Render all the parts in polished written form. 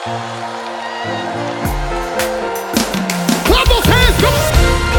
Clap those hands, come on.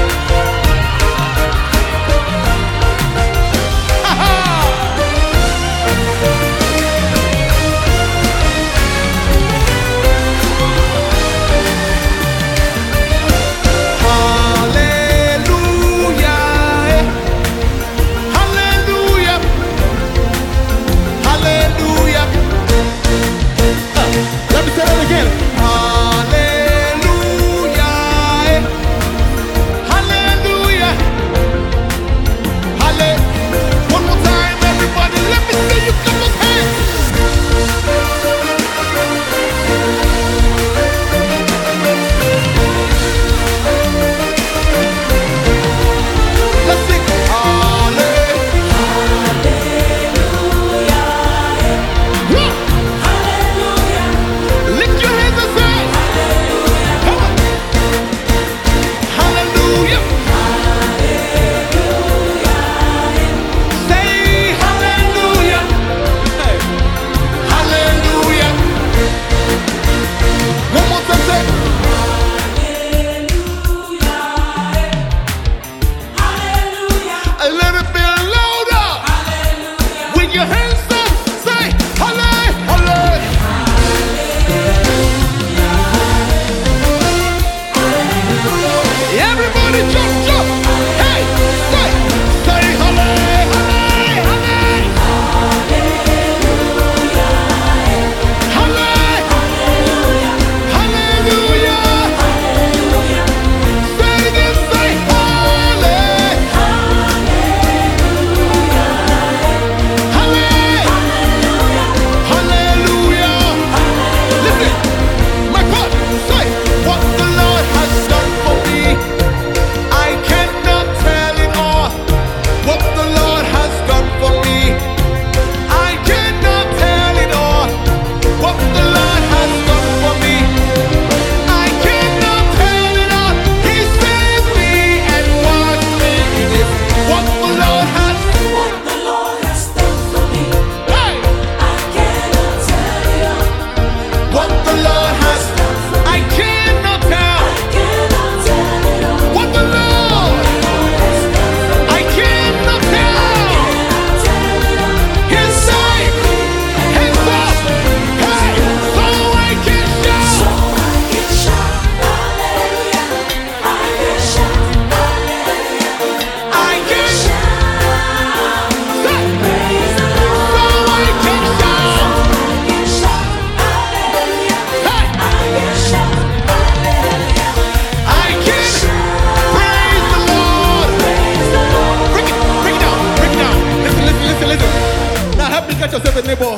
Yourself a neighbor.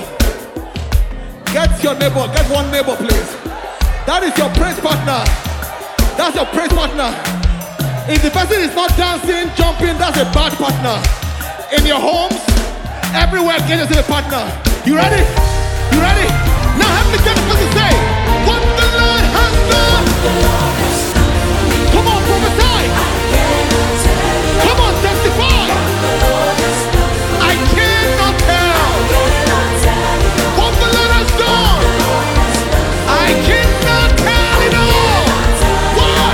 Get your neighbor. Get one neighbor, please. That is your praise partner. That's your praise partner. If the person is not dancing, jumping, that's a bad partner. In your homes, everywhere, get yourself a partner. You ready? You ready? Now help me get the person say, what the Lord has done. Come on, prophesy. Come on, testify. I cannot tell what the Lord has done. I cannot tell it all. Why?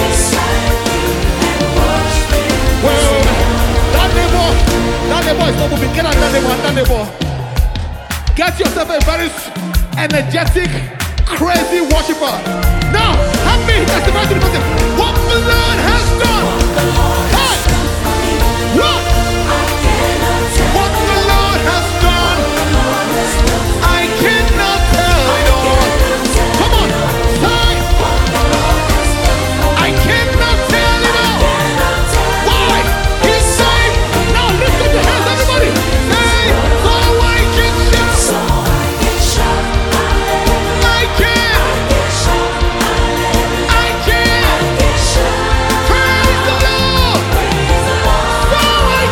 Well, that neighbor is not moving. Get out that neighbor. Get yourself a very energetic, crazy worshiper. Now, help me testify to the person what the Lord has done. Hey! What? What the Lord has done. I cannot tell it all. Come on, say. I cannot tell it all. Why? He's saved. Now lift up your hands, everybody. Say, so I can shout. I can. Praise the Lord. So I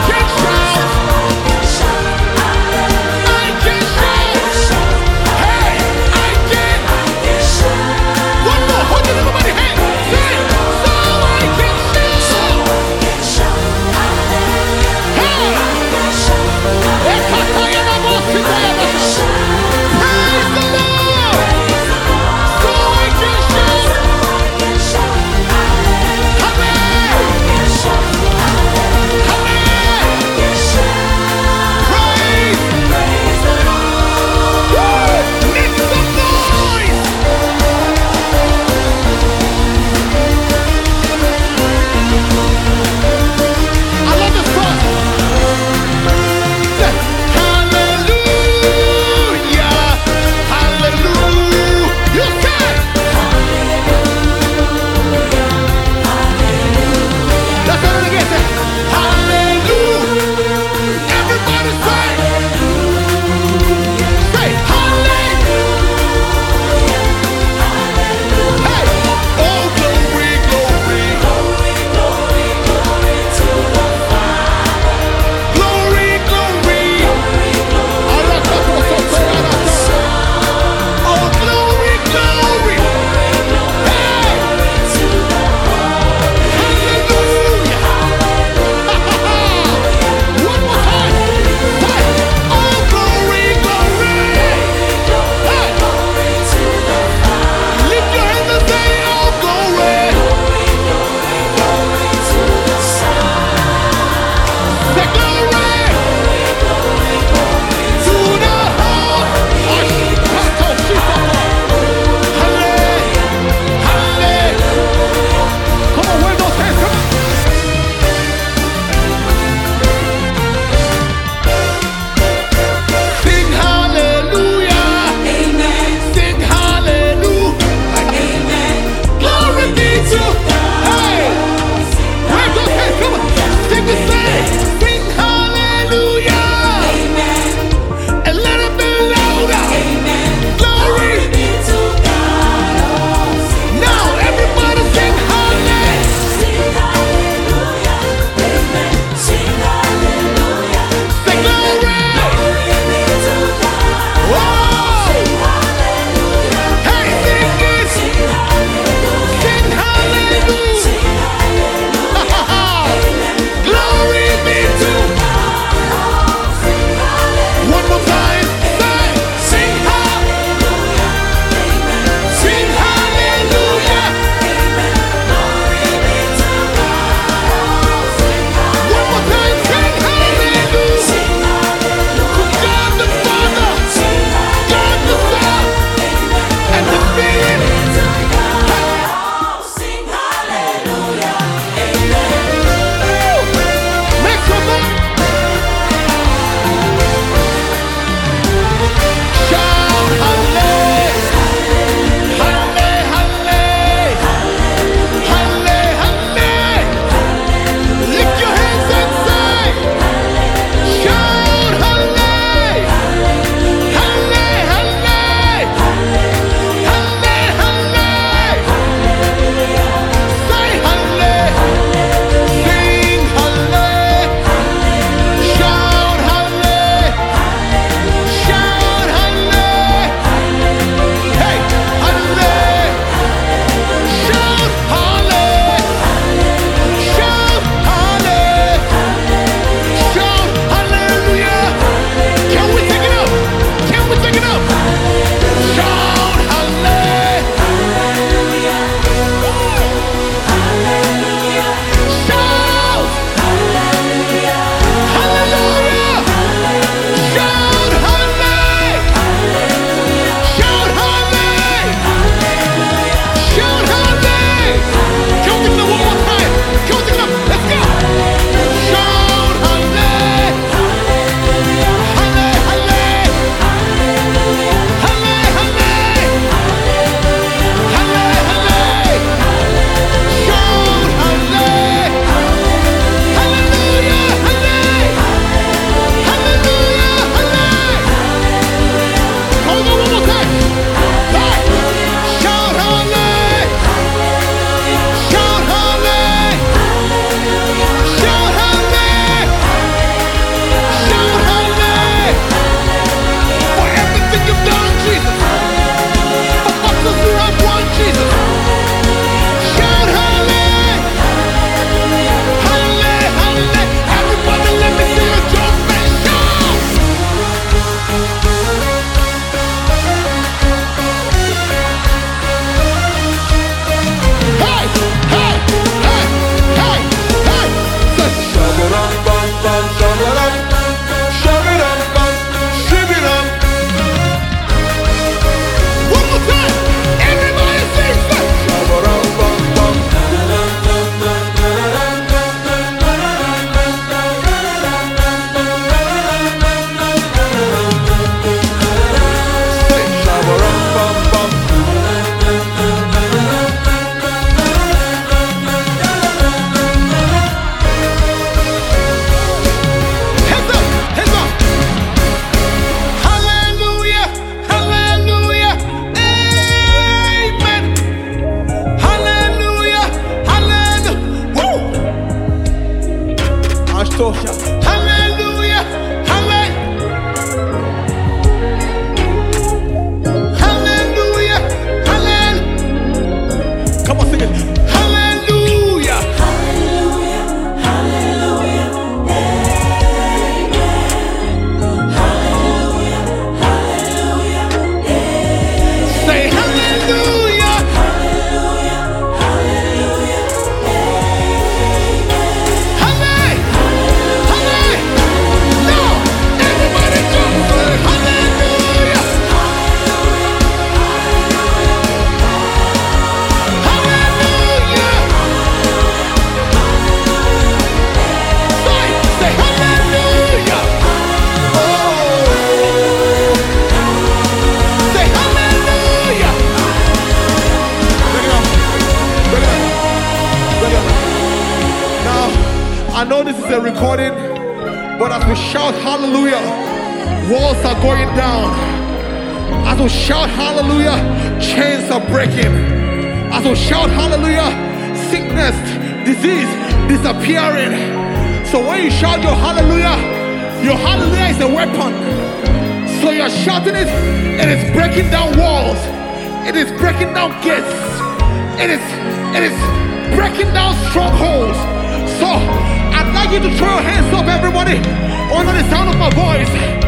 according, but as we shout hallelujah, walls are going down. As we shout hallelujah, chains are breaking. As we shout hallelujah, sickness, disease disappearing. So when you shout your hallelujah is a weapon. So you're shouting it, it is breaking down walls. It is breaking down gates. It is breaking down strongholds. So I'd like you to throw your hands up, everybody, under the sound of my voice.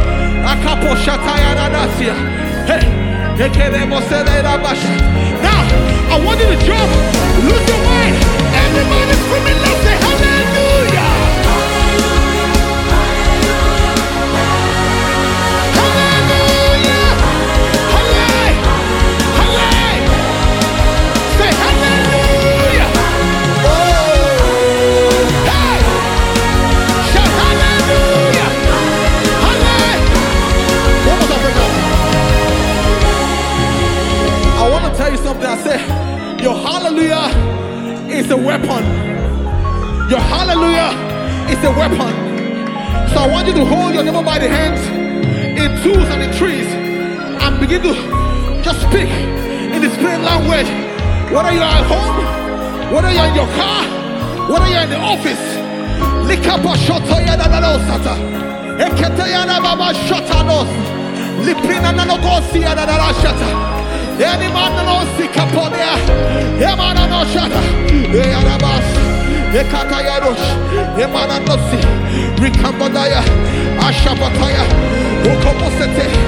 Now, I want you to jump, lose your mind. Everybody screaming, let's say hallelujah. Tell you something. I say your hallelujah is a weapon. Your hallelujah is a weapon. So I want you to hold your neighbor by the hands in twos and in threes and begin to just speak in the spirit language. Whether you're at home, whether you're in your car, whether you're in the office. Any man no seek upon there. Any man no shata. Yarabas. Ekatayarosh. Emana no see. Rikambadaya. Ashabataya. Okomosete.